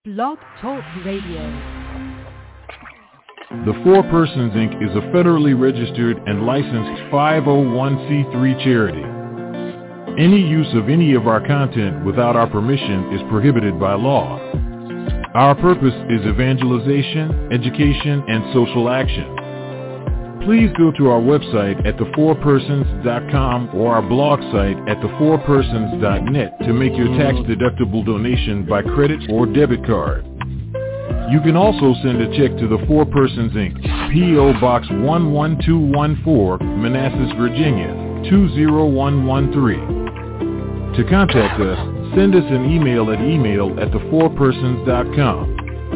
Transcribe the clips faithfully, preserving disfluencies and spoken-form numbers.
Blog Talk Radio. The Four Persons, Incorporated is a federally registered and licensed five oh one c three charity. Any use of any of our content without our permission is prohibited by law. Our purpose is evangelization, education, and social action. Please go to our website at the four persons dot com or our blog site at the four persons dot net to make your tax-deductible donation by credit or debit card. You can also send a check to the Four Persons, Incorporated, P O. Box one one two one four, Manassas, Virginia, two zero one one three. To contact us, send us an email at email at the four persons dot com.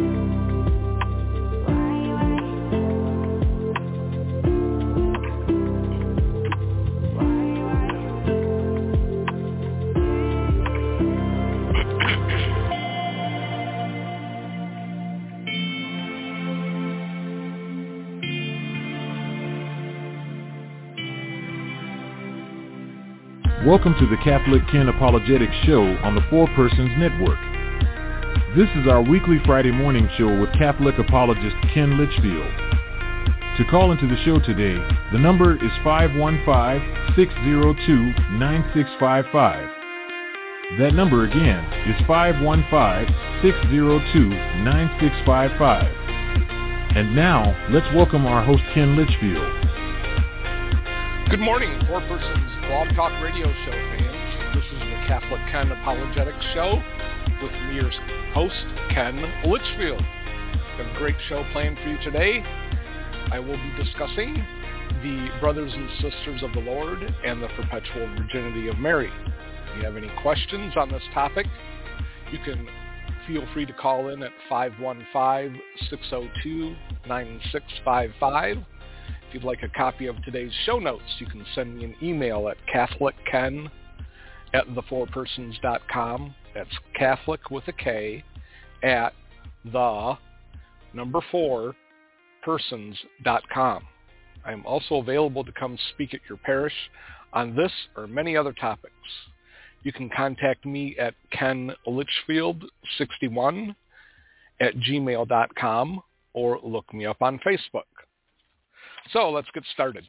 Welcome to the Catholic Ken Apologetics Show on the Four Persons Network. This is our weekly Friday morning show with Catholic apologist Ken Litchfield. To call into the show today, the number is five one five, six zero two, nine six five five. That number again is five one five, six zero two, nine six five five. And now, let's welcome our host Ken Litchfield. Good morning, Four Persons Blog Talk Radio Show fans. This is the Catholic Ken Apologetics Show with me, your host, Ken Litchfield. Got a great show planned for you today. I will be discussing the brothers and sisters of the Lord and the perpetual virginity of Mary. If you have any questions on this topic, you can feel free to call in at five one five, six zero two, nine six five five. If you'd like a copy of today's show notes, you can send me an email at catholicken at the four persons dot com. That's Catholic with a K at the number four persons dot com. I'm also available to come speak at your parish on this or many other topics. You can contact me at ken litchfield sixty-one at gmail dot com or look me up on Facebook. So let's get started.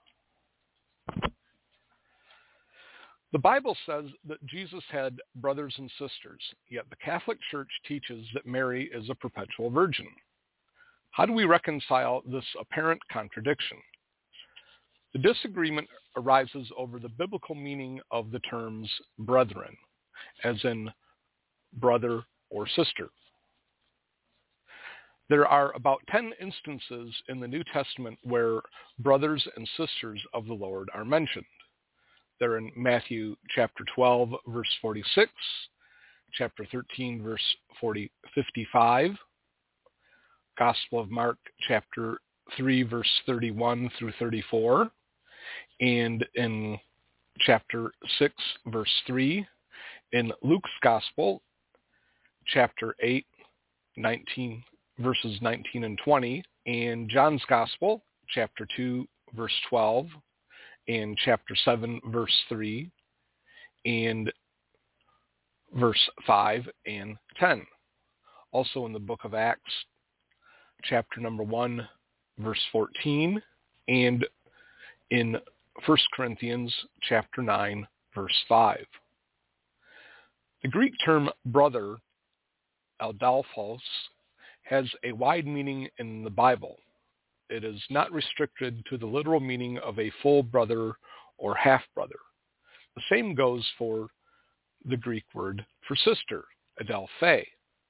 The Bible says that Jesus had brothers and sisters, yet the Catholic Church teaches that Mary is a perpetual virgin. How do we reconcile this apparent contradiction? The disagreement arises over the biblical meaning of the terms brethren, as in brother or sister. There are about ten instances in the New Testament where brothers and sisters of the Lord are mentioned. They're in Matthew chapter twelve, verse forty-six, chapter thirteen, verse forty, fifty-five, Gospel of Mark chapter three, verse thirty-one through thirty-four, and in chapter six, verse three, in Luke's Gospel, chapter eight, nineteen, verses nineteen and twenty, and John's Gospel, chapter two, verse twelve, and chapter seven, verse three, and verse five and ten. Also in the book of Acts, chapter number one, verse fourteen, and in First Corinthians, chapter nine, verse five. The Greek term brother, adelphos, has a wide meaning in the Bible. It is not restricted to the literal meaning of a full brother or half-brother. The same goes for the Greek word for sister, adelphe,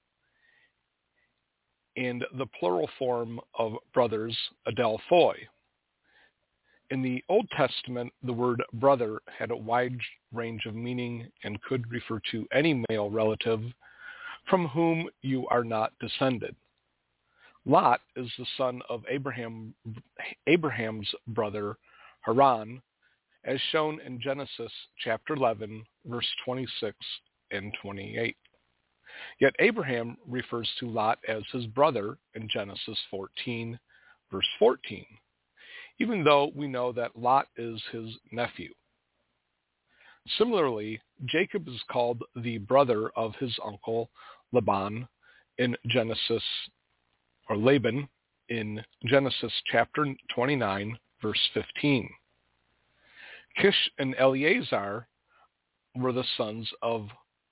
and the plural form of brothers, adelphoi. In the Old Testament, the word brother had a wide range of meaning and could refer to any male relative from whom you are not descended. Lot is the son of Abraham, Abraham's brother Haran, as shown in Genesis chapter eleven, verse twenty-six and twenty-eight. Yet Abraham refers to Lot as his brother in Genesis fourteen, verse fourteen, even though we know that Lot is his nephew. Similarly, Jacob is called the brother of his uncle Laban in Genesis, or Laban in Genesis chapter twenty-nine, verse fifteen. Kish and Eleazar were the sons of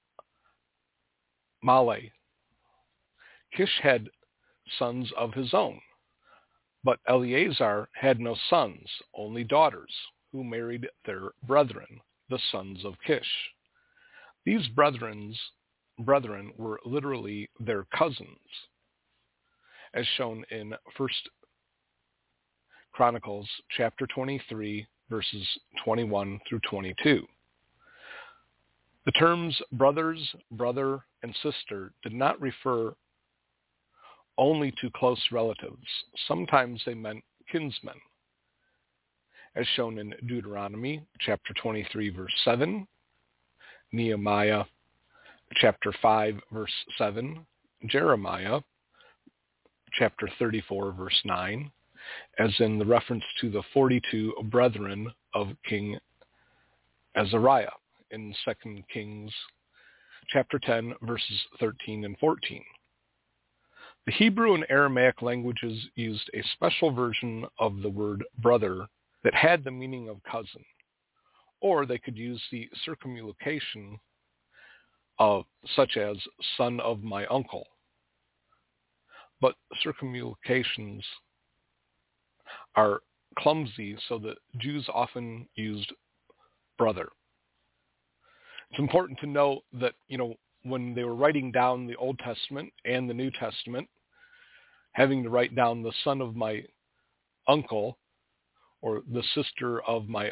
Malay. Kish had sons of his own, but Eleazar had no sons, only daughters, who married their brethren, the sons of Kish. These brethrens, brethren were literally their cousins, as shown in First Chronicles chapter twenty-three, verses twenty-one through twenty-two. The terms brothers, brother, and sister did not refer only to close relatives. Sometimes they meant kinsmen, as shown in Deuteronomy chapter twenty-three, verse seven, Nehemiah chapter five, verse seven, Jeremiah chapter thirty-four, verse nine, as in the reference to the forty-two brethren of King Azariah in Second Kings chapter ten, verses thirteen and fourteen. The Hebrew and Aramaic languages used a special version of the word brother that had the meaning of cousin, or they could use the circumlocution of, such as son of my uncle. But circumlocutions are clumsy, so that Jews often used brother. It's important to note that, you know, when they were writing down the Old Testament and the New Testament, having to write down the son of my uncle or the sister of my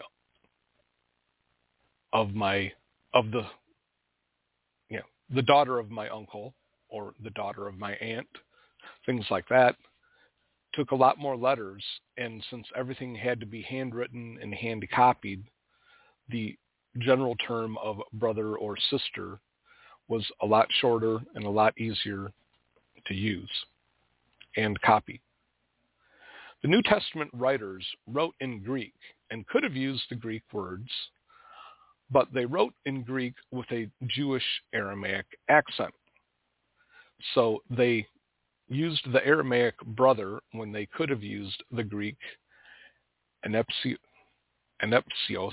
of my of the yeah the daughter of my uncle or the daughter of my aunt, things like that, took a lot more letters, and since everything had to be handwritten and hand copied, the general term of brother or sister was a lot shorter and a lot easier to use and copy. The New Testament writers wrote in Greek and could have used the Greek words, but they wrote in Greek with a Jewish Aramaic accent. So they used the Aramaic brother when they could have used the Greek anepsi- anepsios,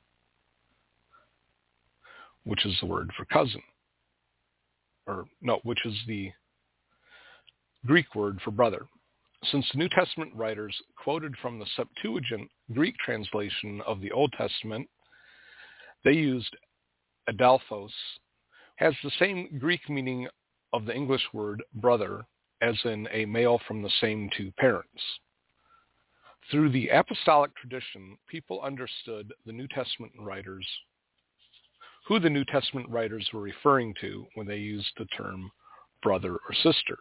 which is the word for cousin, or no, which is the Greek word for brother. Since the New Testament writers quoted from the Septuagint Greek translation of the Old Testament, they used adelphos, has the same Greek meaning of the English word brother, as in a male from the same two parents. Through the apostolic tradition, people understood the New Testament writers, who the New Testament writers were referring to when they used the term brother or sister.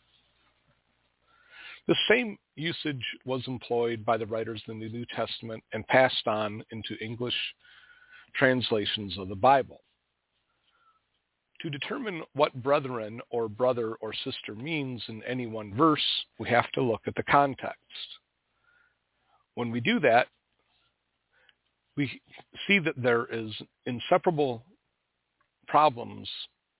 The same usage was employed by the writers of the New Testament and passed on into English translations of the Bible. To determine what brethren or brother or sister means in any one verse, we have to look at the context. When we do that, we see that there is inseparable problems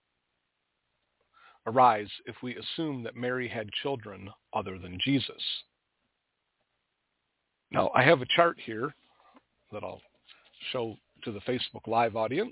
arise if we assume that Mary had children other than Jesus. Now, I have a chart here that I'll show to the Facebook Live audience.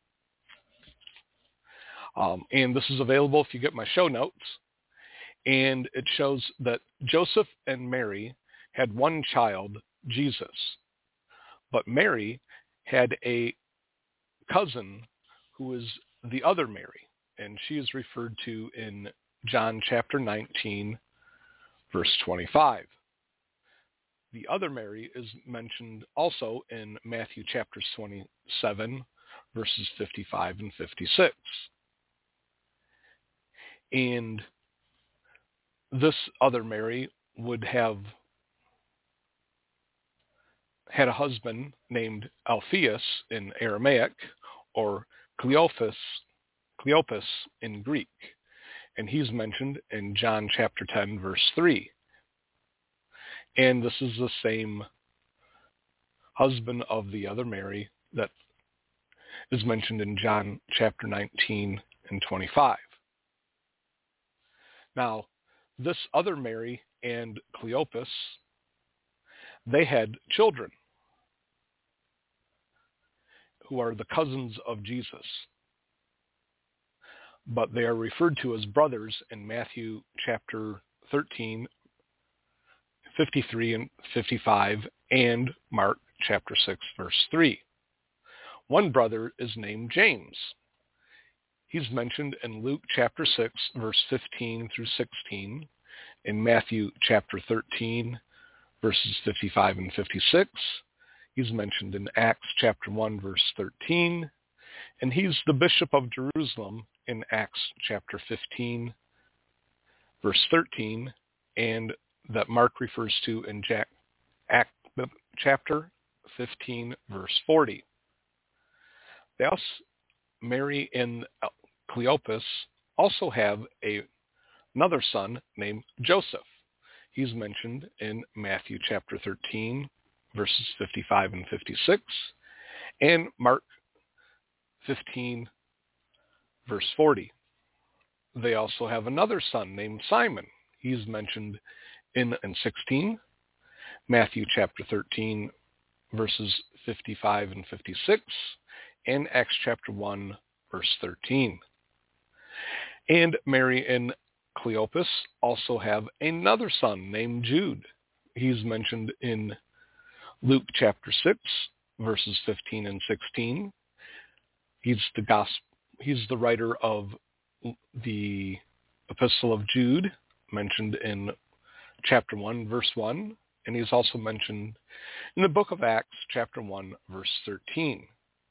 Um, and this is available if you get my show notes. And it shows that Joseph and Mary had one child, Jesus. But Mary had a cousin who is the other Mary. And she is referred to in John chapter nineteen, verse twenty-five. The other Mary is mentioned also in Matthew chapter twenty-seven, verses fifty-five and fifty-six. And this other Mary would have had a husband named Alphaeus in Aramaic, or Cleophas, Cleopas in Greek, and he's mentioned in John chapter ten, verse three. And this is the same husband of the other Mary that is mentioned in John chapter nineteen and twenty-five. Now, this other Mary and Cleopas, they had children who are the cousins of Jesus. But they are referred to as brothers in Matthew chapter thirteen, fifty-three and fifty-five, and Mark chapter six, verse three. One brother is named James. He's mentioned in Luke chapter six, verse fifteen through sixteen, in Matthew chapter thirteen, verses fifty-five and fifty-six. He's mentioned in Acts chapter one, verse thirteen, and he's the bishop of Jerusalem in Acts chapter fifteen, verse thirteen, and that Mark refers to in Jack, Act, chapter fifteen, verse forty. They also, Mary and Cleopas also have a, another son named Joseph. He's mentioned in Matthew chapter thirteen, verses fifty-five and fifty-six, and Mark fifteen, verse forty. They also have another son named Simon. He's mentioned in, in sixteen, Matthew chapter thirteen, verses fifty-five and fifty-six, and Acts chapter one, verse thirteen. And Mary and Cleopas also have another son named Jude. He's mentioned in Luke chapter six, verses fifteen and sixteen. He's the gospel, he's the writer of the Epistle of Jude, mentioned in chapter one, verse one, and he's also mentioned in the book of Acts, chapter one, verse thirteen.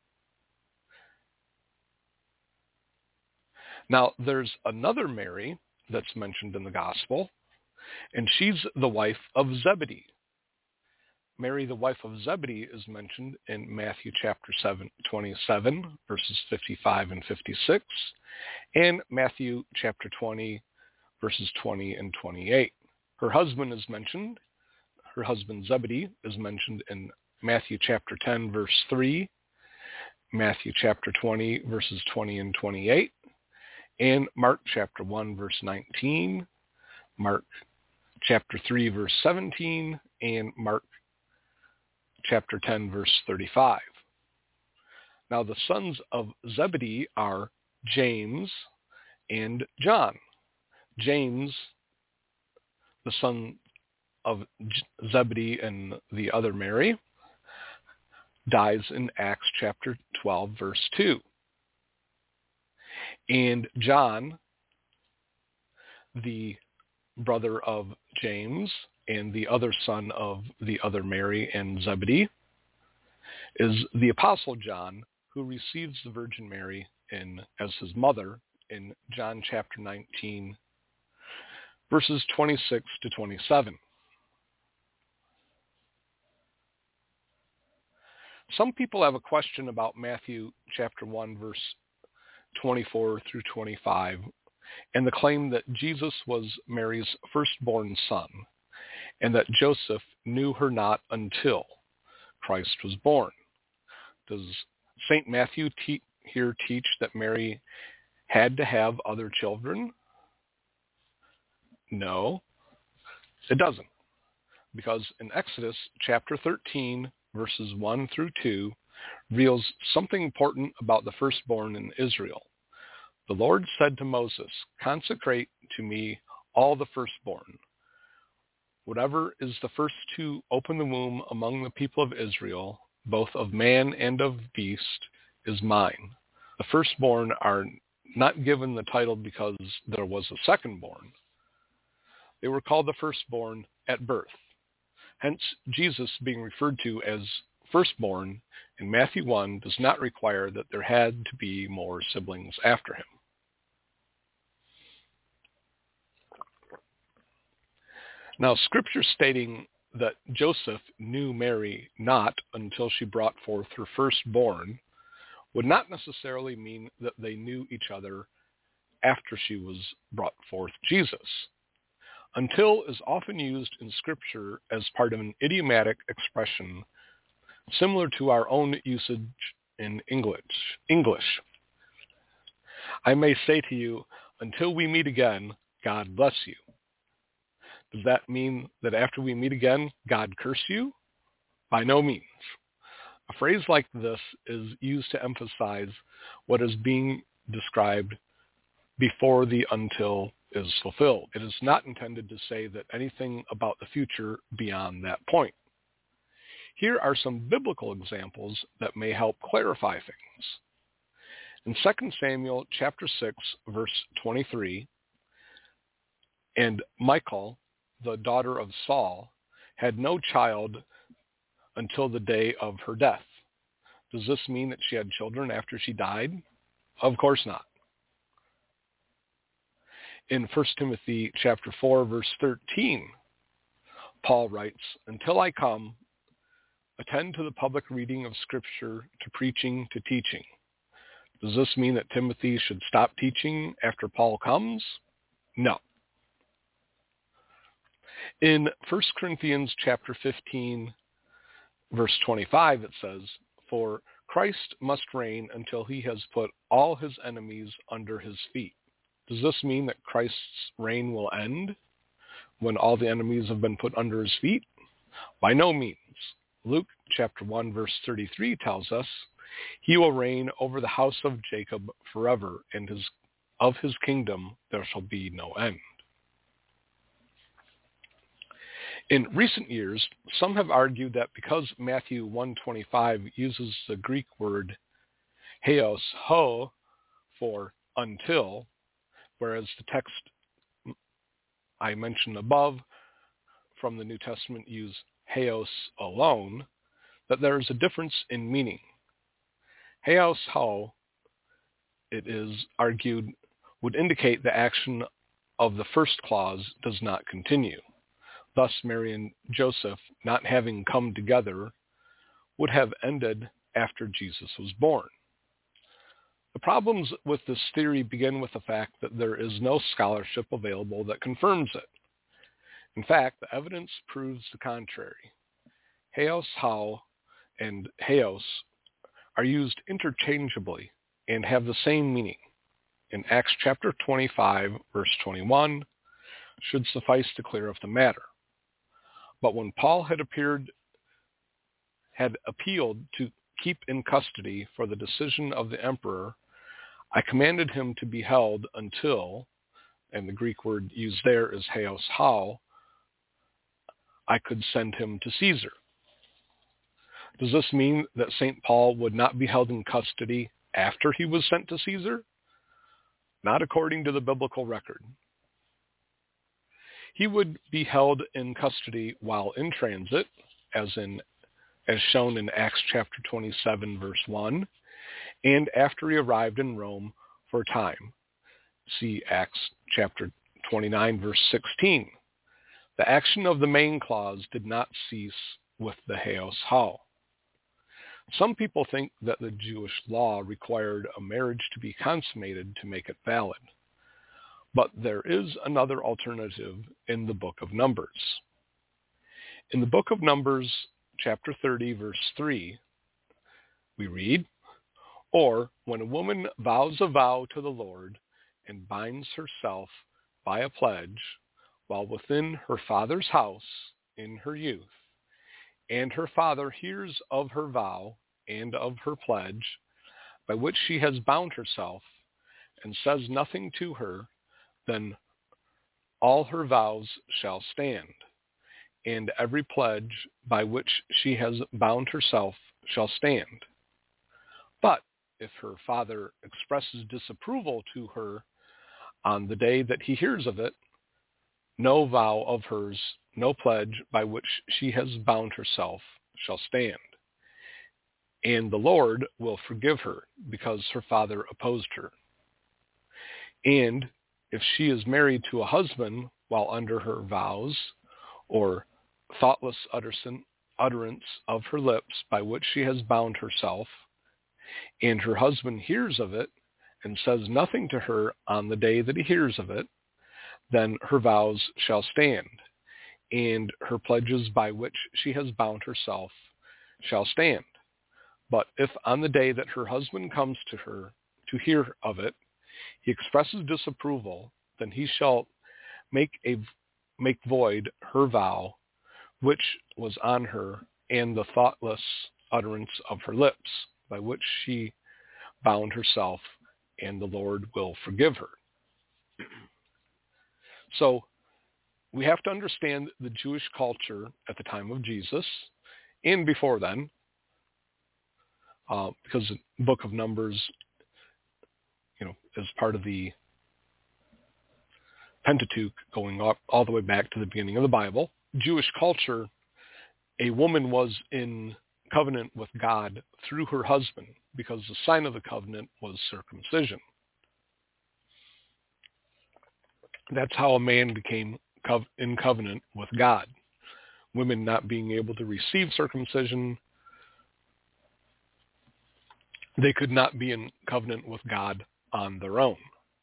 Now, there's another Mary that's mentioned in the gospel, and she's the wife of Zebedee. Mary, the wife of Zebedee, is mentioned in Matthew chapter seven, twenty-seven, verses fifty-five and fifty-six, and Matthew chapter twenty, verses twenty and twenty-eight. Her husband is mentioned. Her husband Zebedee is mentioned in Matthew chapter ten, verse three, Matthew chapter twenty, verses twenty and twenty-eight, and Mark chapter one, verse nineteen, Mark chapter three, verse seventeen, and Mark chapter ten, verse thirty-five. Now the sons of Zebedee are James and John. James, the son of Zebedee and the other Mary, dies in Acts chapter twelve, verse two. And John, the brother of James and the other son of the other Mary and Zebedee, is the Apostle John, who receives the Virgin Mary in, as his mother in John chapter nineteen, verses twenty-six to twenty-seven. Some people have a question about Matthew chapter one, verse twenty-four through twenty-five, and the claim that Jesus was Mary's firstborn son, and that Joseph knew her not until Christ was born. Does Saint Matthew te- here teach that Mary had to have other children? No, it doesn't. Because in Exodus chapter thirteen, verses one through two, reveals something important about the firstborn in Israel. The Lord said to Moses, "Consecrate to me all the firstborn. Whatever is the first to open the womb among the people of Israel, both of man and of beast, is mine." The firstborn are not given the title because there was a secondborn. They were called the firstborn at birth. Hence, Jesus being referred to as firstborn in Matthew one does not require that there had to be more siblings after him. Now, scripture stating that Joseph knew Mary not until she brought forth her firstborn would not necessarily mean that they knew each other after she was brought forth Jesus. Until is often used in scripture as part of an idiomatic expression similar to our own usage in English. English. I may say to you, until we meet again, God bless you. Does that mean that after we meet again, God curse you? By no means. A phrase like this is used to emphasize what is being described before the until is fulfilled. It is not intended to say that anything about the future beyond that point. Here are some biblical examples that may help clarify things. In Second Samuel chapter six, verse twenty-three, and Michal, the daughter of Saul, had no child until the day of her death. Does this mean that she had children after she died? Of course not. In First Timothy chapter four, verse thirteen, Paul writes, "Until I come, attend to the public reading of Scripture, to preaching, to teaching." Does this mean that Timothy should stop teaching after Paul comes? No. In First Corinthians chapter fifteen, verse twenty-five, it says, "For Christ must reign until he has put all his enemies under his feet." Does this mean that Christ's reign will end when all the enemies have been put under his feet? By no means. Luke chapter one, verse thirty-three tells us, "He will reign over the house of Jacob forever, and his, of his kingdom there shall be no end." In recent years, some have argued that because Matthew one twenty-five uses the Greek word heos ho for until, whereas the text I mentioned above from the New Testament use heos alone, that there is a difference in meaning. Heos ho, it is argued, would indicate the action of the first clause does not continue. Thus, Mary and Joseph, not having come together, would have ended after Jesus was born. The problems with this theory begin with the fact that there is no scholarship available that confirms it. In fact, the evidence proves the contrary. Heos ho and heos are used interchangeably and have the same meaning. In Acts chapter twenty-five, verse twenty-one, should suffice to clear up the matter. But when Paul had appeared, had appealed to keep in custody for the decision of the emperor, I commanded him to be held until, and the Greek word used there is heos ho, I could send him to Caesar. Does this mean that Saint Paul would not be held in custody after he was sent to Caesar? Not according to the biblical record. He would be held in custody while in transit, as in as shown in Acts chapter twenty-seven, verse one, and after he arrived in Rome for a time. See Acts chapter twenty-nine, verse sixteen. The action of the main clause did not cease with the heos ho. Some people think that the Jewish law required a marriage to be consummated to make it valid. But there is another alternative in the book of Numbers. In the book of Numbers, chapter thirty, verse three, we read, "Or when a woman vows a vow to the Lord and binds herself by a pledge while within her father's house in her youth, and her father hears of her vow and of her pledge by which she has bound herself, and says nothing to her, then all her vows shall stand, and every pledge by which she has bound herself shall stand. But if her father expresses disapproval to her on the day that he hears of it, no vow of hers, no pledge by which she has bound herself shall stand. And the Lord will forgive her because her father opposed her. And if she is married to a husband while under her vows, or thoughtless utterance of her lips by which she has bound herself, and her husband hears of it and says nothing to her on the day that he hears of it, then her vows shall stand, and her pledges by which she has bound herself shall stand. But if on the day that her husband comes to her to hear of it, he expresses disapproval, then he shall make a make void her vow, which was on her, and the thoughtless utterance of her lips, by which she bound herself, and the Lord will forgive her. So we have to understand the Jewish culture at the time of Jesus and before then, uh, because the book of Numbers, you know, is part of the Pentateuch, going up all the way back to the beginning of the Bible. Jewish culture, a woman was in covenant with God through her husband, because the sign of the covenant was circumcision. That's how a man became in covenant with God. Women not being able to receive circumcision, they could not be in covenant with God on their own.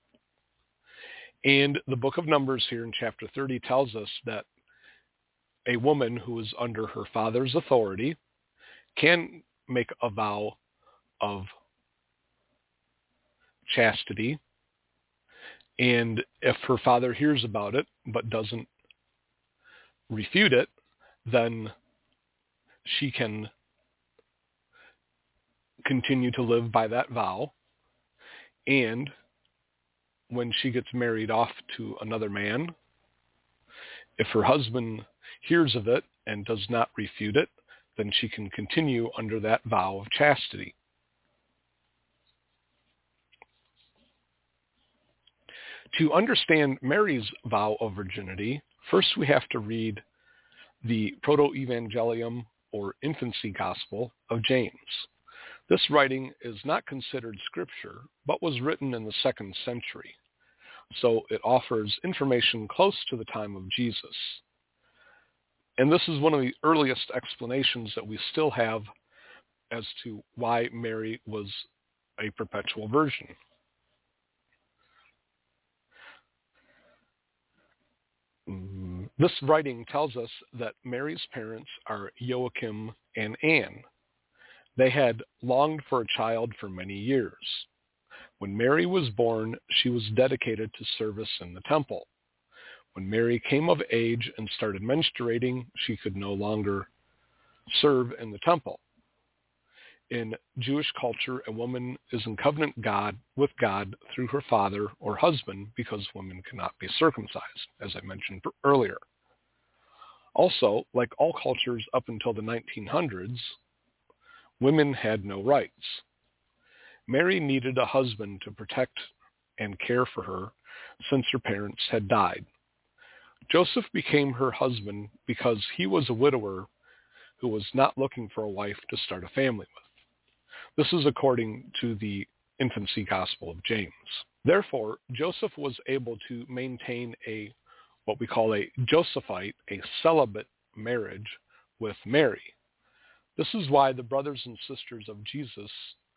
And the book of Numbers here in chapter thirty tells us that a woman who is under her father's authority can make a vow of chastity, and if her father hears about it but doesn't refute it, then she can continue to live by that vow. And when she gets married off to another man, if her husband hears of it and does not refute it, then she can continue under that vow of chastity. To understand Mary's vow of virginity, first we have to read the Proto-Evangelium, or Infancy Gospel, of James. This writing is not considered scripture, but was written in the second century, so it offers information close to the time of Jesus. And this is one of the earliest explanations that we still have as to why Mary was a perpetual virgin. This writing tells us that Mary's parents are Joachim and Anne. They had longed for a child for many years. When Mary was born, she was dedicated to service in the temple. When Mary came of age and started menstruating, she could no longer serve in the temple. In Jewish culture, a woman is in covenant God with God through her father or husband, because women cannot be circumcised, as I mentioned earlier. Also, like all cultures up until the nineteen hundreds, women had no rights. Mary needed a husband to protect and care for her since her parents had died. Joseph became her husband because he was a widower who was not looking for a wife to start a family with. This is according to the Infancy Gospel of James. Therefore, Joseph was able to maintain a, what we call a Josephite, a celibate marriage with Mary. This is why the brothers and sisters of Jesus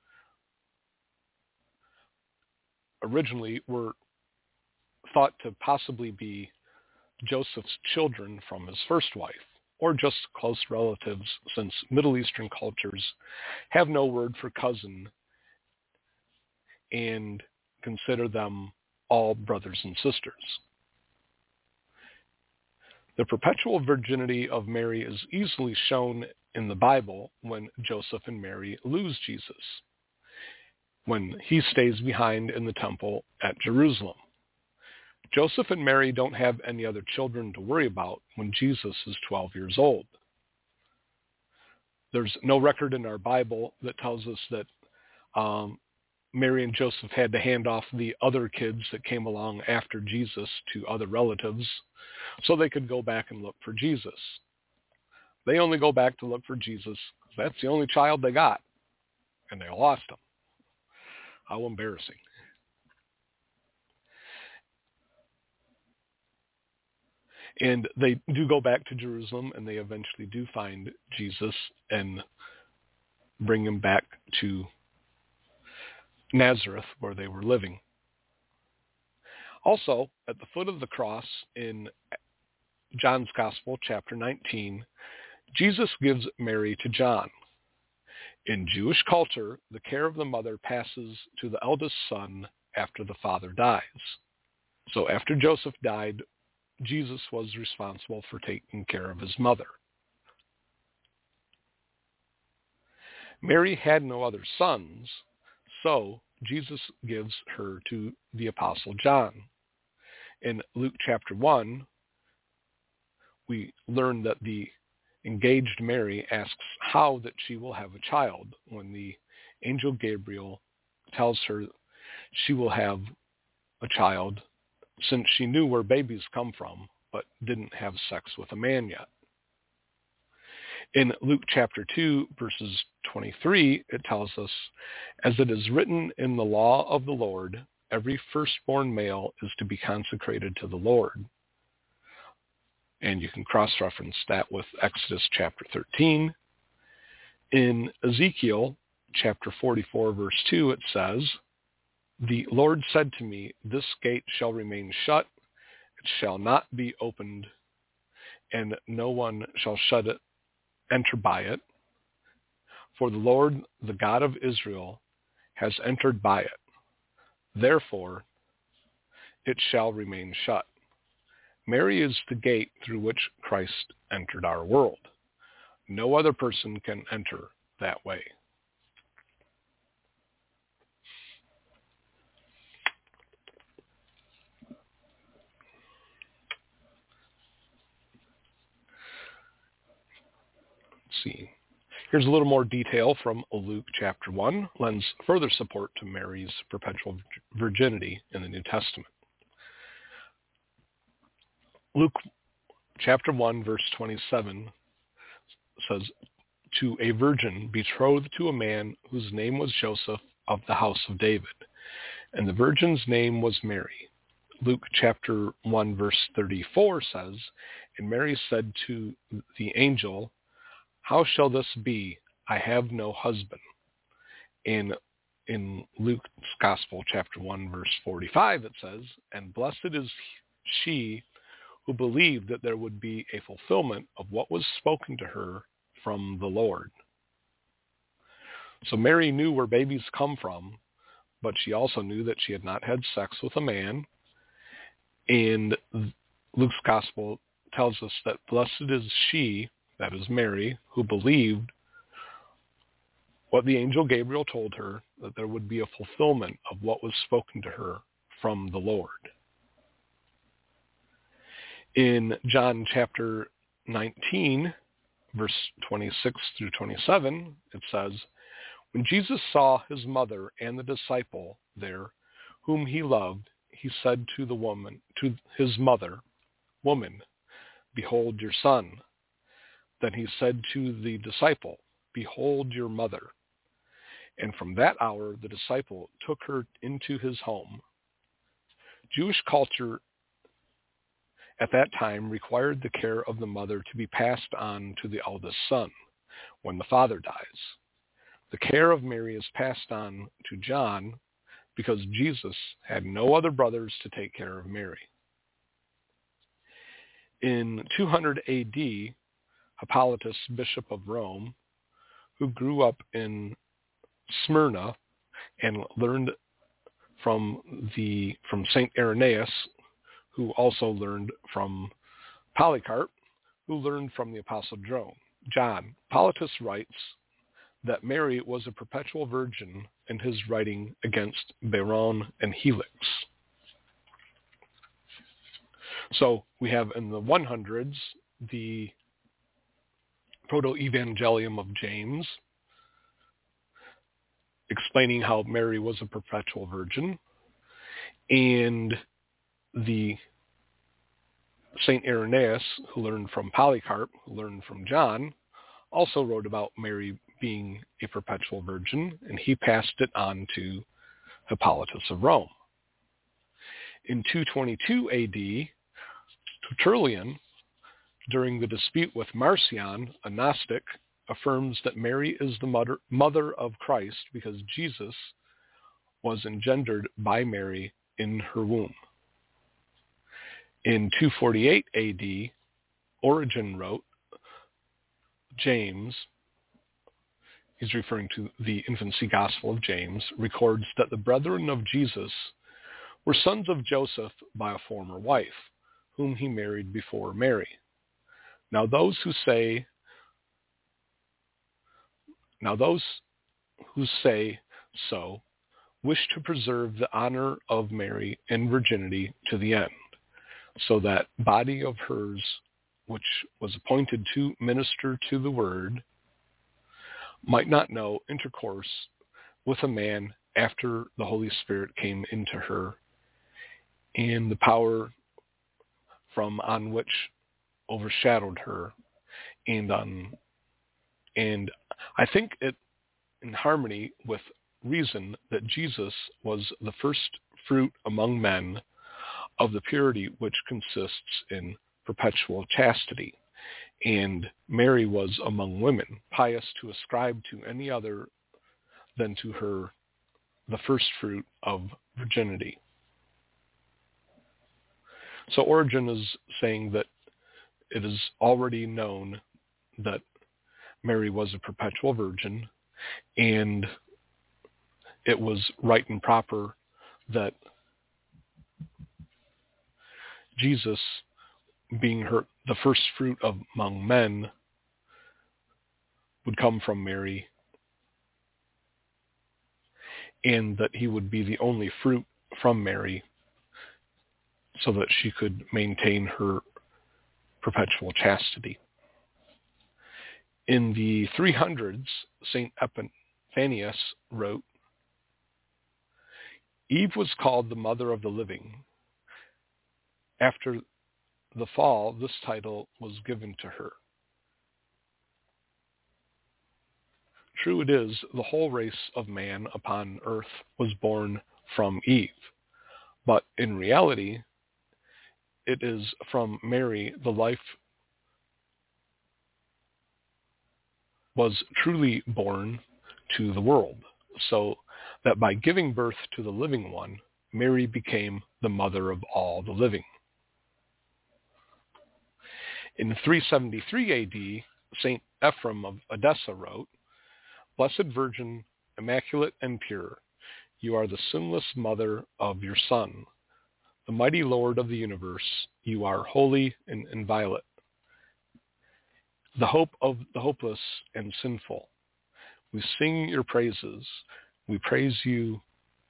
originally were thought to possibly be Joseph's children from his first wife, or just close relatives, since Middle Eastern cultures have no word for cousin and consider them all brothers and sisters. The perpetual virginity of Mary is easily shown in the Bible when Joseph and Mary lose Jesus, when he stays behind in the temple at Jerusalem. Joseph and Mary don't have any other children to worry about when Jesus is twelve years old. There's no record in our Bible that tells us that um, Mary and Joseph had to hand off the other kids that came along after Jesus to other relatives so they could go back and look for Jesus. They only go back to look for Jesus. That's the only child they got, and they lost him. How embarrassing. And they do go back to Jerusalem, and they eventually do find Jesus and bring him back to Nazareth, where they were living. Also, at the foot of the cross in John's Gospel, chapter nineteen, Jesus gives Mary to John. In Jewish culture, the care of the mother passes to the eldest son after the father dies. So after Joseph died, Jesus was responsible for taking care of his mother. Mary had no other sons, so Jesus gives her to the Apostle John. In Luke chapter one, we learn that the engaged Mary asks how that she will have a child when the angel Gabriel tells her she will have a child, since she knew where babies come from, but didn't have sex with a man yet. In Luke chapter two, verses twenty-three, it tells us, "As it is written in the law of the Lord, every firstborn male is to be consecrated to the Lord." And you can cross-reference that with Exodus chapter thirteen. In Ezekiel chapter forty-four, verse two, it says, "The Lord said to me, this gate shall remain shut, it shall not be opened, and no one shall shut it, enter by it. For the Lord, the God of Israel, has entered by it. Therefore, it shall remain shut." Mary is the gate through which Christ entered our world. No other person can enter that way. Let's see. Here's a little more detail from Luke chapter one, lends further support to Mary's perpetual virginity in the New Testament. Luke chapter one, verse twenty-seven says, "To a virgin betrothed to a man whose name was Joseph of the house of David, and the virgin's name was Mary." Luke chapter one, verse thirty-four says, "And Mary said to the angel, how shall this be? I have no husband." In, in Luke's Gospel, chapter one, verse forty-five, it says, "And blessed is she who believed that there would be a fulfillment of what was spoken to her from the Lord." So Mary knew where babies come from, but she also knew that she had not had sex with a man. And Luke's Gospel tells us that blessed is she, that is Mary, who believed what the angel Gabriel told her, that there would be a fulfillment of what was spoken to her from the Lord. In John chapter nineteen, verse twenty-six through twenty-seven, it says, "When Jesus saw his mother and the disciple there, whom he loved, he said to the woman, to his mother, 'Woman, behold your son.' Then he said to the disciple, 'Behold your mother.' And from that hour the disciple took her into his home." Jewish culture at that time required the care of the mother to be passed on to the eldest son when the father dies. The care of Mary is passed on to John because Jesus had no other brothers to take care of Mary. In two hundred A D, Hippolytus, Bishop of Rome, who grew up in Smyrna and learned from the from Saint Irenaeus, who also learned from Polycarp, who learned from the Apostle John. Hippolytus writes that Mary was a perpetual virgin in his writing against Byron and Helix. So we have in the hundreds the Proto-Evangelium of James, explaining how Mary was a perpetual virgin, and the Saint Irenaeus, who learned from Polycarp, who learned from John, also wrote about Mary being a perpetual virgin, and he passed it on to Hippolytus of Rome. In two twenty-two A D, Tertullian, during the dispute with Marcion, a Gnostic, affirms that Mary is the mother, mother of Christ because Jesus was engendered by Mary in her womb. In two forty-eight A D, Origen wrote, James, he's referring to the infancy gospel of James, records that the brethren of Jesus were sons of Joseph by a former wife, whom he married before Mary. Now those who say, now those who say so wish to preserve the honor of Mary in virginity to the end, so that body of hers, which was appointed to minister to the word, might not know intercourse with a man after the Holy Spirit came into her, and the power from on which overshadowed her, and on, and I think it in harmony with reason that Jesus was the first fruit among men of the purity which consists in perpetual chastity, and Mary was among women pious to ascribe to any other than to her the first fruit of virginity. So Origen is saying that it is already known that Mary was a perpetual virgin, and it was right and proper that Jesus, being her the first fruit of among men, would come from Mary, and that he would be the only fruit from Mary, so that she could maintain her perpetual chastity. In the three hundreds, Saint Epiphanius wrote, Eve was called the mother of the living. After the fall, this title was given to her. True it is, the whole race of man upon earth was born from Eve, but in reality, it is from Mary the life was truly born to the world, so that by giving birth to the living one, Mary became the mother of all the living. In three seventy-three A D, Saint Ephrem of Edessa wrote, Blessed Virgin, immaculate and pure, you are the sinless mother of your Son, the mighty Lord of the universe. You are holy and inviolate, the hope of the hopeless and sinful. We sing your praises. We praise you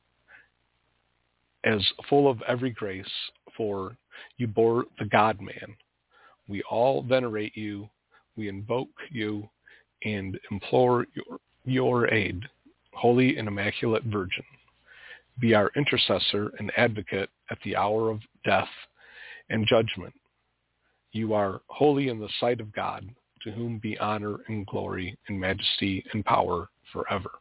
as full of every grace, for you bore the God-man. We all venerate you. We invoke you and implore your, your aid, Holy and Immaculate Virgin. Be our intercessor and advocate at the hour of death and judgment. You are holy in the sight of God, to whom be honor and glory and majesty and power forever.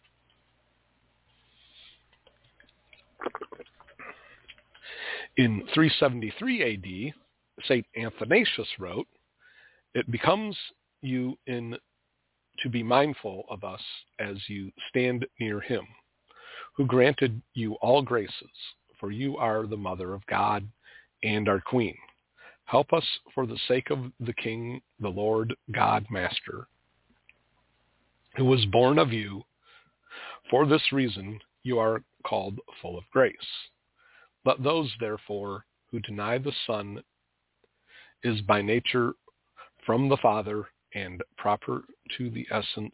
In three seventy-three A D, Saint Athanasius wrote, It becomes you in to be mindful of us as you stand near him, who granted you all graces, for you are the mother of God and our queen. Help us for the sake of the King, the Lord God Master, who was born of you. For this reason you are called full of grace. Let those, therefore, who deny the Son is by nature from the Father and proper to the essence,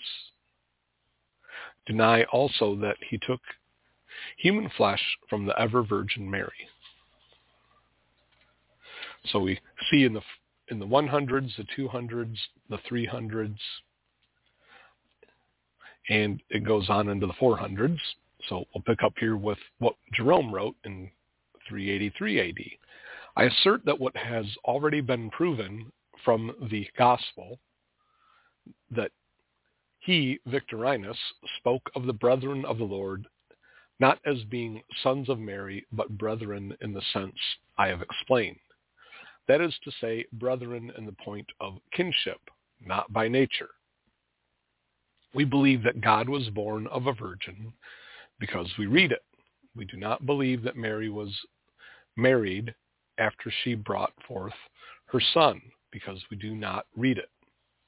deny also that he took human flesh from the ever-Virgin Mary. So we see in the in the one hundreds, the two hundreds, the three hundreds, and it goes on into the four hundreds. So we'll pick up here with what Jerome wrote in three eighty-three A D. I assert that what has already been proven from the Gospel, that he, Victorinus, spoke of the brethren of the Lord not as being sons of Mary, but brethren in the sense I have explained. That is to say, brethren in the point of kinship, not by nature. We believe that God was born of a virgin because we read it. We do not believe that Mary was married after she brought forth her son, because we do not read it.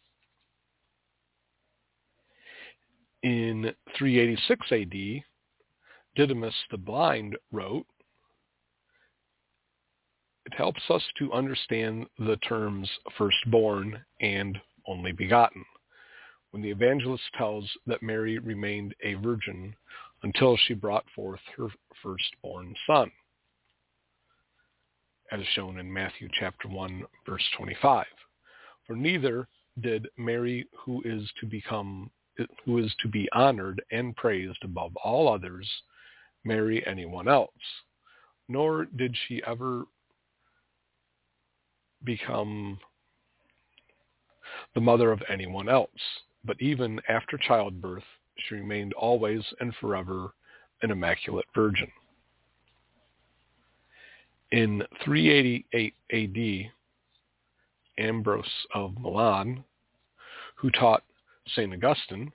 In three eighty-six A D, Didymus the Blind wrote, it helps us to understand the terms firstborn and only begotten, when the evangelist tells that Mary remained a virgin until she brought forth her firstborn son, as shown in Matthew chapter one, verse twenty-five. For neither did Mary, who is to become, who is to be honored and praised above all others, marry anyone else, nor did she ever become the mother of anyone else. But even after childbirth, she remained always and forever an immaculate virgin. In three eighty-eight A D, Ambrose of Milan, who taught Saint Augustine,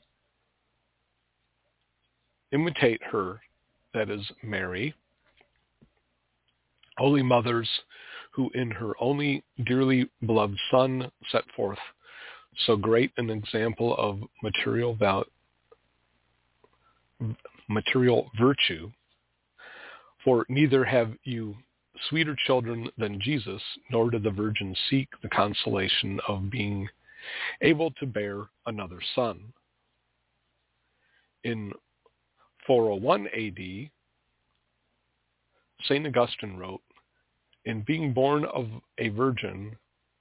imitate her, that is Mary, holy mothers who in her only dearly beloved Son set forth so great an example of material val- material virtue. For neither have you sweeter children than Jesus, nor did the Virgin seek the consolation of being able to bear another son. In four oh one A D, Saint Augustine wrote, in being born of a virgin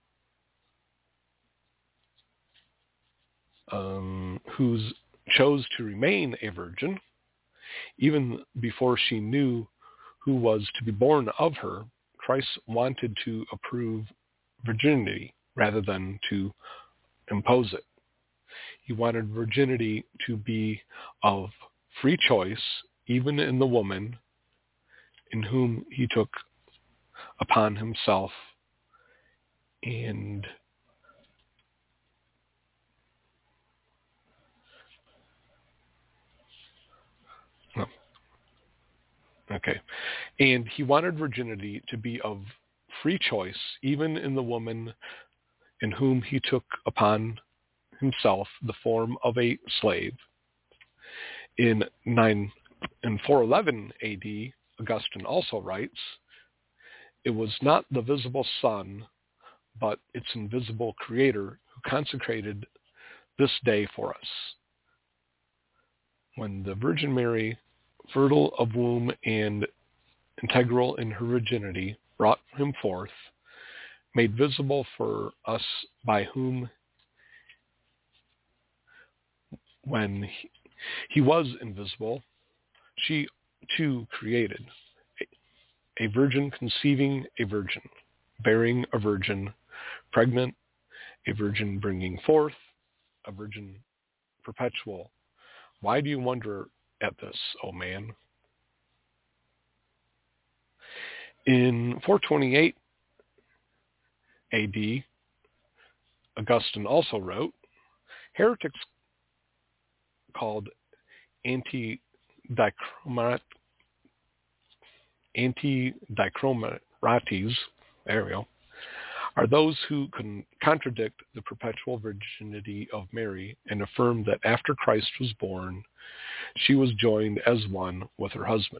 um, who chose to remain a virgin, even before she knew who was to be born of her, Christ wanted to approve virginity rather than to impose it. He wanted virginity to be of free choice, even in the woman in whom he took upon himself and no. Okay. And he wanted virginity to be of free choice, even in the woman in whom he took upon himself the form of a slave. In nine in four eleven A D, Augustine also writes, it was not the visible Son, but its invisible Creator who consecrated this day for us. When the Virgin Mary, fertile of womb and integral in her virginity, brought him forth, made visible for us by whom, when he, he was invisible, she too created. A virgin conceiving a virgin, bearing a virgin, pregnant, a virgin bringing forth, a virgin perpetual. Why do you wonder at this, O man? In four twenty-eight A D, Augustine also wrote, heretics called anti-dichromat Anti-dichromates, there we go, are those who can contradict the perpetual virginity of Mary and affirm that after Christ was born, she was joined as one with her husband.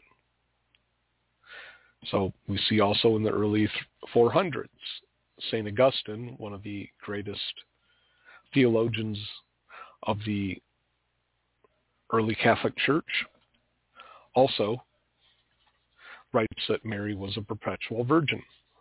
So we see also in the early four hundreds, Saint Augustine, one of the greatest theologians of the early Catholic Church, also writes that Mary was a perpetual virgin.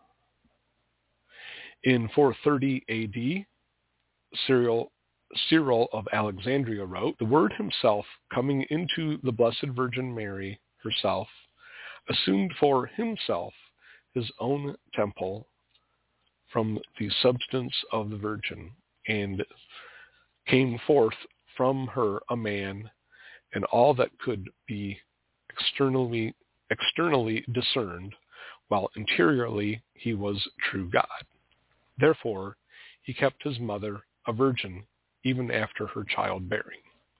In four thirty A D, Cyril, Cyril of Alexandria wrote, the Word himself, coming into the Blessed Virgin Mary herself, assumed for himself his own temple from the substance of the Virgin, and came forth from her a man, and all that could be externally externally discerned, while interiorly he was true God. Therefore, he kept his mother a virgin even after her childbearing.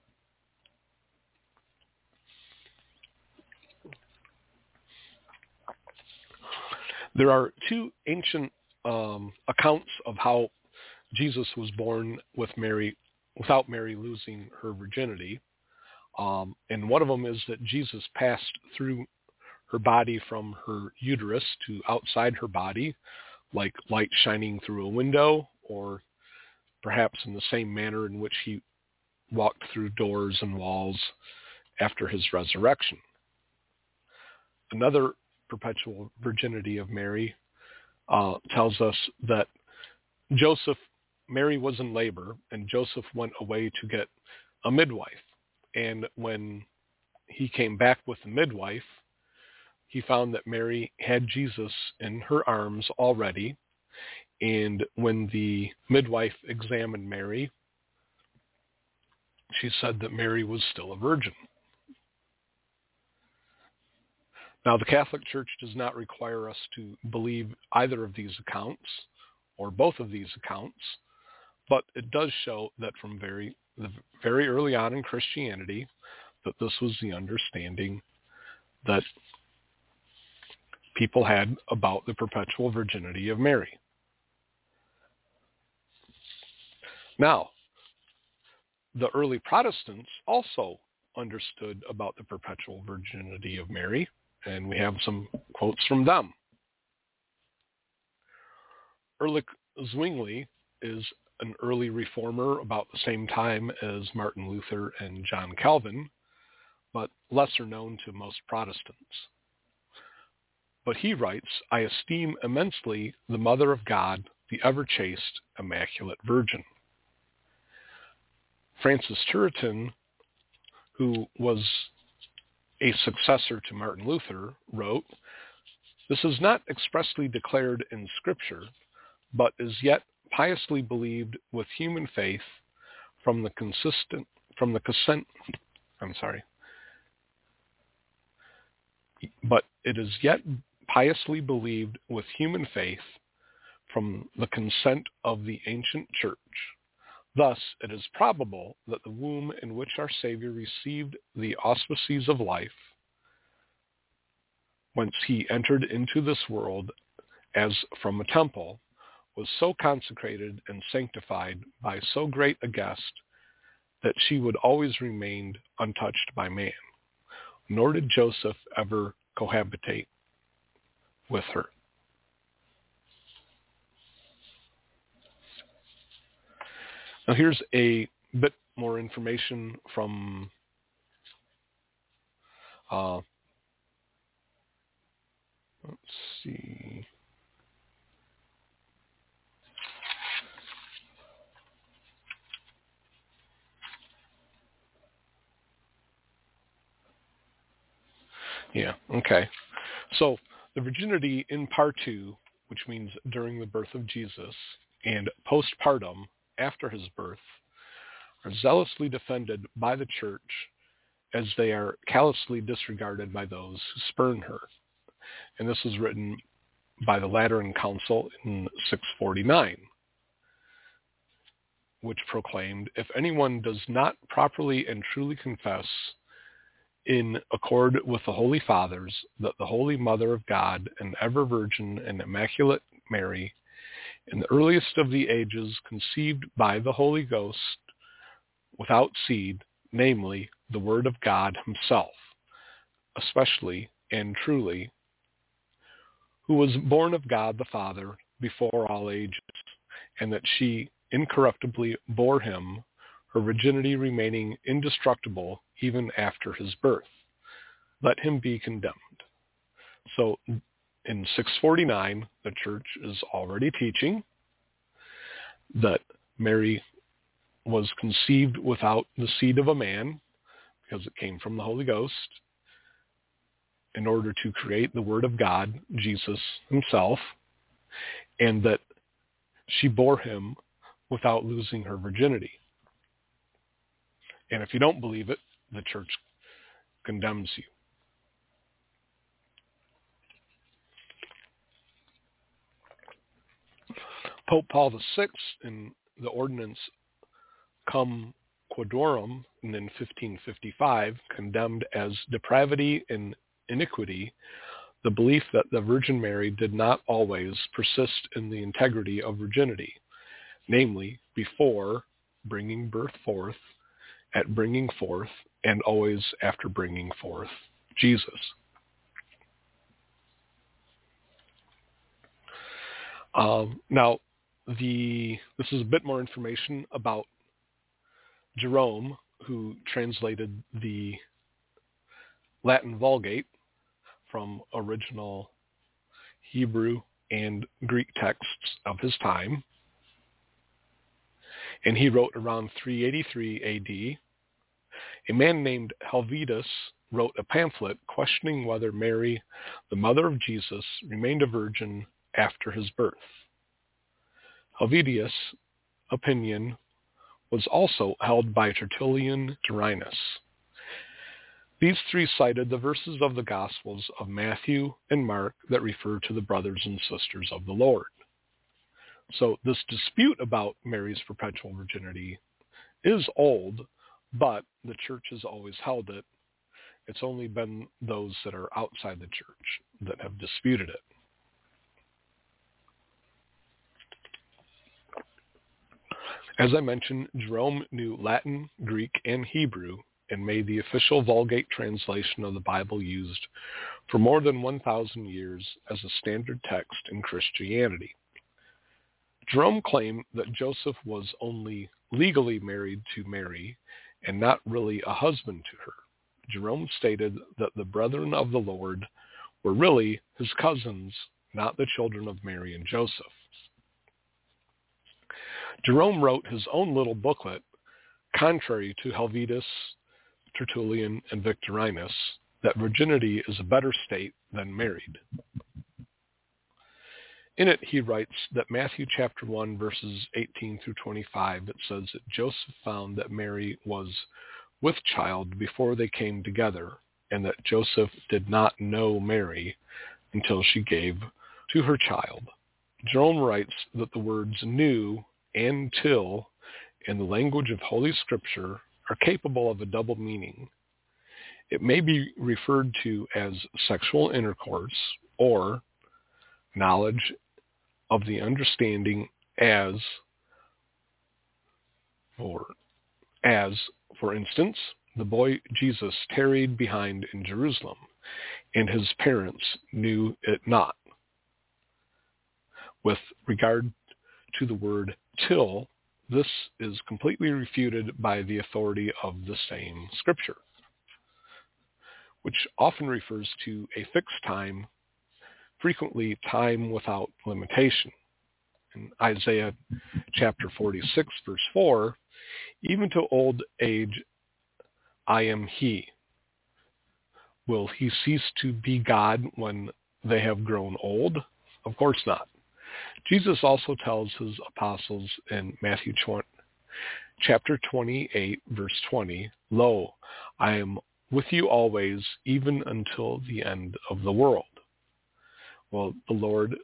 There are two ancient um, accounts of how Jesus was born with Mary, without Mary losing her virginity. Um, and one of them is that Jesus passed through her body from her uterus to outside her body, like light shining through a window, or perhaps in the same manner in which he walked through doors and walls after his resurrection. Another perpetual virginity of Mary uh, tells us that Joseph, Mary was in labor, and Joseph went away to get a midwife. And when he came back with the midwife, he found that Mary had Jesus in her arms already. And when the midwife examined Mary, she said that Mary was still a virgin. Now, the Catholic Church does not require us to believe either of these accounts or both of these accounts, but it does show that from very, very early on in Christianity, that this was the understanding that people had about the perpetual virginity of Mary. Now, the early Protestants also understood about the perpetual virginity of Mary, and we have some quotes from them. Ulrich Zwingli is an early reformer about the same time as Martin Luther and John Calvin, but lesser known to most Protestants. But he writes, "I esteem immensely the Mother of God, the ever-chaste, immaculate Virgin." Francis Turretin, who was a successor to Martin Luther, wrote, "This is not expressly declared in Scripture, but is yet piously believed with human faith from the consistent, from the consent, I'm sorry, but it is yet piously believed with human faith from the consent of the ancient church. Thus, it is probable that the womb in which our Savior received the auspices of life, whence he entered into this world as from a temple, was so consecrated and sanctified by so great a guest that she would always remain untouched by man. Nor did Joseph ever cohabitate with her." Now here's a bit more information from uh, let's see. Yeah, okay. So the virginity in part two, which means during the birth of Jesus, and postpartum, after his birth, are zealously defended by the church as they are callously disregarded by those who spurn her. And this was written by the Lateran Council in six forty-nine, which proclaimed, "If anyone does not properly and truly confess in accord with the Holy Fathers that the Holy Mother of God and ever Virgin and Immaculate Mary, in the earliest of the ages conceived by the Holy Ghost without seed, namely the Word of God himself, especially and truly, who was born of God the Father before all ages, and that she incorruptibly bore him, her virginity remaining indestructible even after his birth, let him be condemned." So in six forty-nine, the church is already teaching that Mary was conceived without the seed of a man, because it came from the Holy Ghost, in order to create the Word of God, Jesus himself, and that she bore him without losing her virginity. And if you don't believe it, the church condemns you. Pope Paul the Sixth, in the ordinance Cum Quorum in fifteen fifty-five, condemned as depravity and iniquity the belief that the Virgin Mary did not always persist in the integrity of virginity, namely, before bringing birth forth, at bringing forth, and always after bringing forth Jesus. Um, now, the this is a bit more information about Jerome, who translated the Latin Vulgate from original Hebrew and Greek texts of his time. And he wrote around three eighty-three A D. A man named Helvidius wrote a pamphlet questioning whether Mary, the mother of Jesus, remained a virgin after his birth. Helvidius' opinion was also held by Tertullian Tyrannus. These three cited the verses of the Gospels of Matthew and Mark that refer to the brothers and sisters of the Lord. So this dispute about Mary's perpetual virginity is old, but the church has always held it. It's only been those that are outside the church that have disputed it. As I mentioned, Jerome knew Latin, Greek, and Hebrew and made the official Vulgate translation of the Bible used for more than one thousand years as a standard text in Christianity. Jerome claimed that Joseph was only legally married to Mary and not really a husband to her. Jerome stated that the brethren of the Lord were really his cousins, not the children of Mary and Joseph. Jerome wrote his own little booklet, contrary to Helvidius, Tertullian, and Victorinus, that virginity is a better state than married. In it, he writes that Matthew chapter one, verses eighteen through twenty-five, it says that Joseph found that Mary was with child before they came together, and that Joseph did not know Mary until she gave to her child. Jerome writes that the words knew and till in the language of Holy Scripture are capable of a double meaning. It may be referred to as sexual intercourse or knowledge of the understanding as, or as, for instance, the boy Jesus tarried behind in Jerusalem, and his parents knew it not. With regard to the word till, this is completely refuted by the authority of the same Scripture, which often refers to a fixed time, frequently time without limitation. In Isaiah chapter forty-six, verse four, even to old age I am he. Will he cease to be God when they have grown old? Of course not. Jesus also tells his apostles in Matthew chapter twenty-eight, verse twenty, Lo, I am with you always, even until the end of the world. Well, the Lord,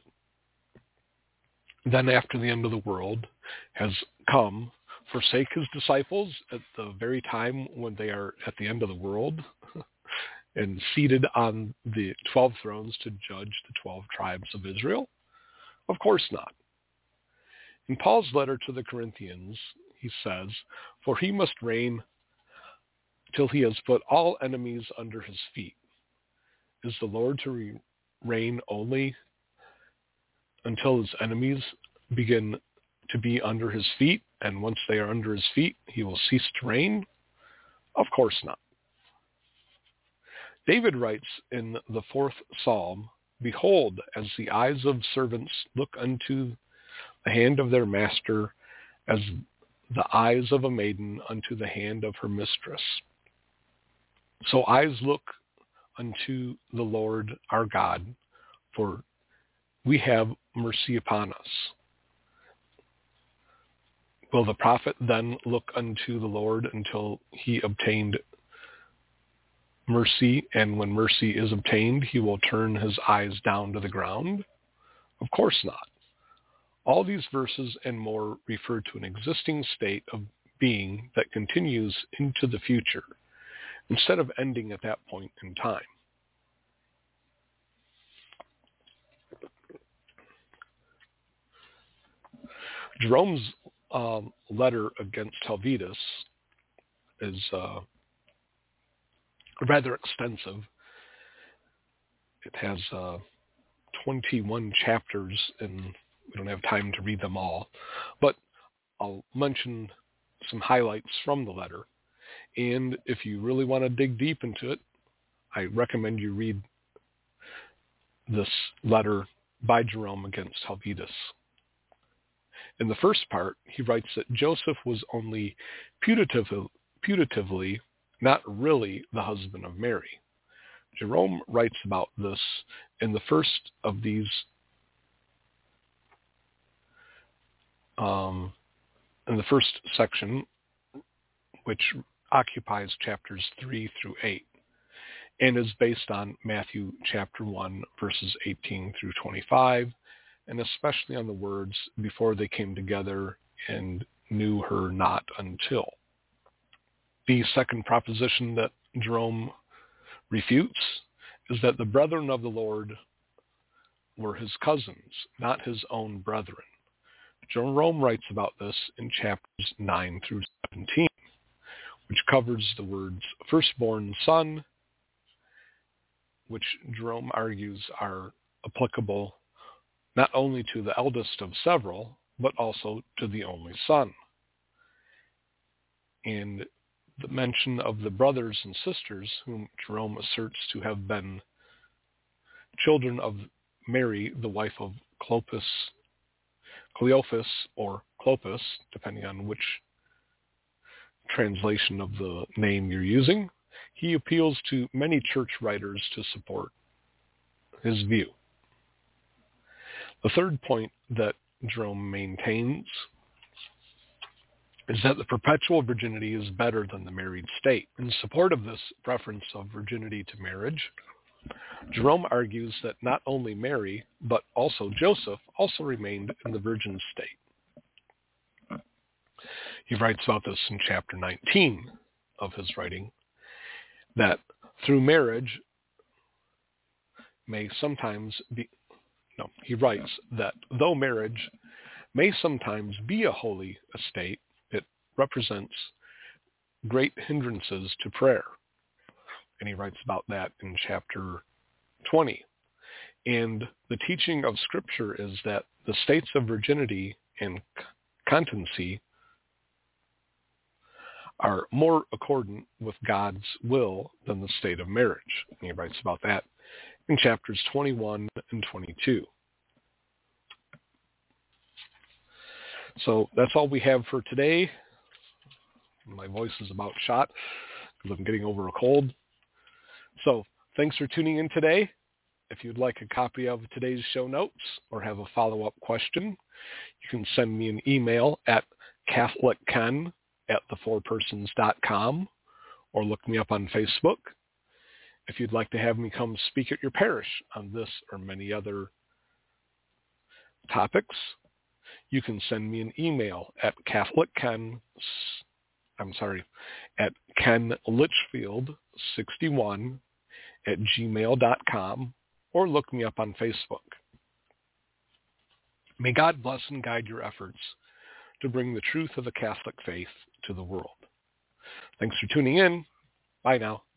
then after the end of the world, has come, forsake his disciples at the very time when they are at the end of the world, and seated on the twelve thrones to judge the twelve tribes of Israel? Of course not. In Paul's letter to the Corinthians, he says, For he must reign till he has put all enemies under his feet. Is the Lord to re- reign only until his enemies begin to be under his feet, and once they are under his feet, he will cease to reign? Of course not. David writes in the fourth Psalm, Behold, as the eyes of servants look unto the hand of their master, as the eyes of a maiden unto the hand of her mistress. So eyes look unto the Lord our God, for we have mercy upon us. Will the prophet then look unto the Lord until he obtained mercy, and when mercy is obtained, he will turn his eyes down to the ground? Of course not. All these verses and more refer to an existing state of being that continues into the future, instead of ending at that point in time. Jerome's um, letter against Helvidius is uh, rather extensive. It has uh, twenty-one chapters in we don't have time to read them all, but I'll mention some highlights from the letter. And if you really want to dig deep into it, I recommend you read this letter by Jerome against Helvidius. In the first part, he writes that Joseph was only putative, putatively, not really the husband of Mary. Jerome writes about this in the first of these um, in the first section, which occupies chapters three through eight, and is based on Matthew chapter one, verses eighteen through twenty-five, and especially on the words, before they came together and knew her not until. The second proposition that Jerome refutes is that the brethren of the Lord were his cousins, not his own brethren. Jerome writes about this in chapters nine through seventeen, which covers the words firstborn son, which Jerome argues are applicable not only to the eldest of several, but also to the only son. And the mention of the brothers and sisters, whom Jerome asserts to have been children of Mary, the wife of Clopas, Cleophas, or Clopas, depending on which translation of the name you're using, he appeals to many church writers to support his view. The third point that Jerome maintains is that the perpetual virginity is better than the married state. In support of this preference of virginity to marriage, Jerome argues that not only Mary, but also Joseph also remained in the virgin state. He writes about this in chapter nineteen of his writing, that through marriage may sometimes be, no, he writes that though marriage may sometimes be a holy estate, it represents great hindrances to prayer. And he writes about that in chapter twenty. And the teaching of Scripture is that the states of virginity and continency are more accordant with God's will than the state of marriage. And he writes about that in chapters twenty-one and twenty-two. So that's all we have for today. My voice is about shot because I'm getting over a cold. So thanks for tuning in today. If you'd like a copy of today's show notes or have a follow-up question, you can send me an email at catholic ken at the four persons dot com or look me up on Facebook. If you'd like to have me come speak at your parish on this or many other topics, you can send me an email at catholic.ken, I'm sorry, at ken litchfield sixty-one at gmail dot com or look me up on Facebook. May God bless and guide your efforts to bring the truth of the Catholic faith to the world. Thanks for tuning in. Bye now.